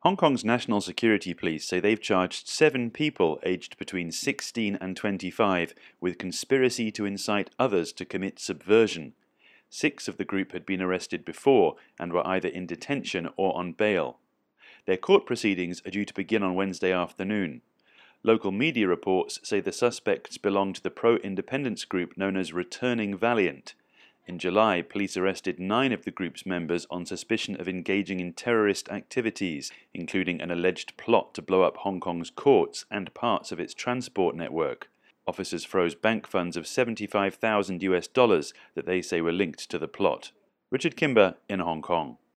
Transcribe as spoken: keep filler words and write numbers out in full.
Hong Kong's National Security Police say they've charged seven people aged between sixteen and twenty-five with conspiracy to incite others to commit subversion. Six of the group had been arrested before and were either in detention or on bail. Their court proceedings are due to begin on Wednesday afternoon. Local media reports say the suspects belong to the pro-independence group known as Returning Valiant. In July, police arrested nine of the group's members on suspicion of engaging in terrorist activities, including an alleged plot to blow up Hong Kong's courts and parts of its transport network. Officers froze bank funds of seventy-five thousand US dollars that they say were linked to the plot. Richard Kimber in Hong Kong.